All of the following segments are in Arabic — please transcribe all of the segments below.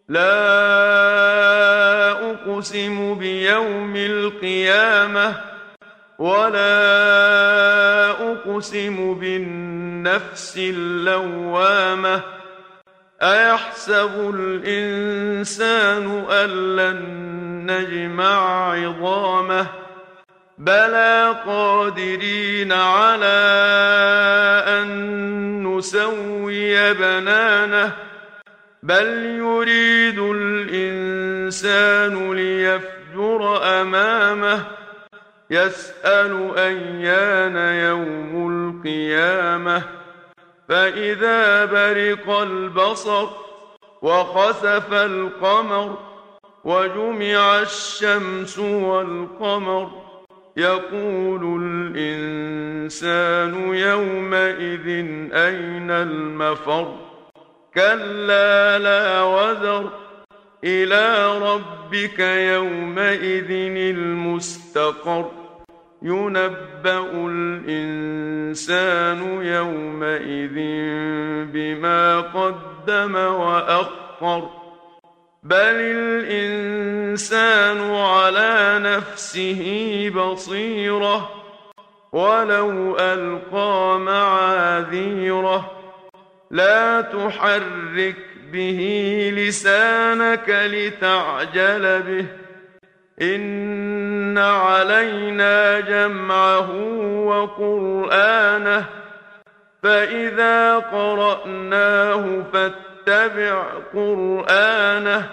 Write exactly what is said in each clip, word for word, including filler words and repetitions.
لا أقسم بيوم القيامة ولا أقسم بالنفس اللوامة أيحسب الإنسان أن لن نجمع عظامه بلى قادرين على أن نسوي بنانه بل يريد الإنسان ليفجر أمامه يسأل أيان يوم القيامة فإذا برق البصر وخسف القمر وجمع الشمس والقمر يقول الإنسان يومئذ أين المفر كلا لا وزر إلى ربك يومئذ المستقر ينبأ الإنسان يومئذ بما قدم وأخر بل الإنسان على نفسه بصيرة ولو ألقى معاذيره لا تحرك به لسانك لتعجل به إن علينا جمعه وقرآنه فإذا قرأناه فاتبع قرآنه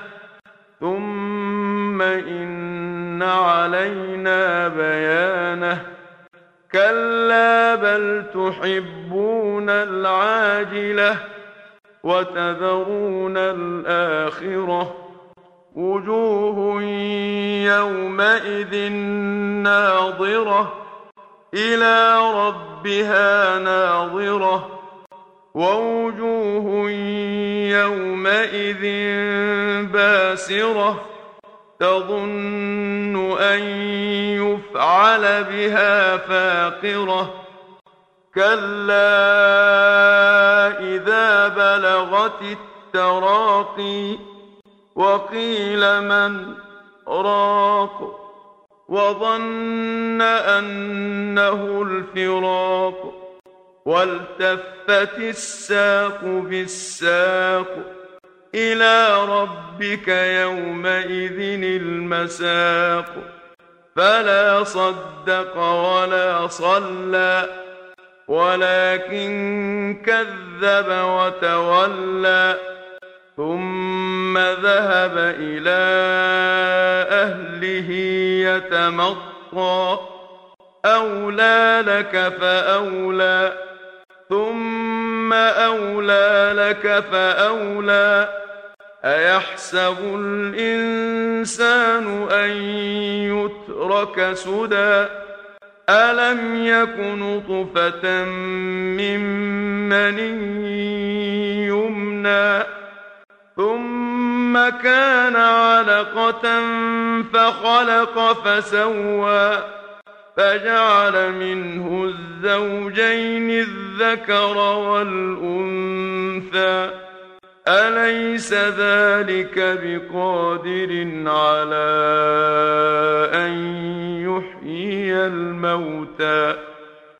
ثم إن علينا بيانه كلا بل تحبون العاجلة وتذرون الآخرة وجوه يومئذ ناظرة إلى ربها ناظرة ووجوه يومئذ باسرة تظن أن يفعل بها فاقرة كلا إذا بلغت التراقي وقيل من راق وظن أنه الفراق والتفت الساق بالساق إلى ربك يومئذ المساق فلا صدق ولا صلى ولكن كذب وتولى ثم ذهب إلى أهله يتمطى أولى لك فأولى ثم أولى لك فأولى أيحسب الإنسان أن يترك سدى ألم يك نطفة من مني يمنى ثم كان علقة فخلق فسوى فجعل منه الزوجين الذكر والأنثى أليس ذلك بقادر على أن يحيي الموتى